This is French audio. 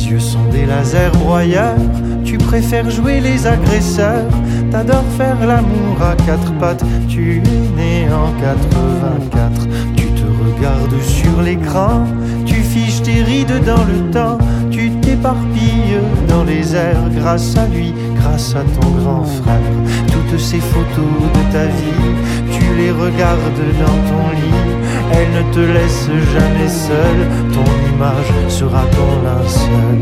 yeux sont des lasers broyeurs, tu préfères jouer les agresseurs, t'adores faire l'amour à quatre pattes, tu es né en 84, tu te regardes sur l'écran, tu fiches tes rides dans le temps, tu t'éparpilles dans les airs grâce à lui, grâce à ton grand frère. Toutes ces photos de ta vie, tu les regardes dans ton lit, elles ne te laissent jamais seul, ton image sera ton linceul.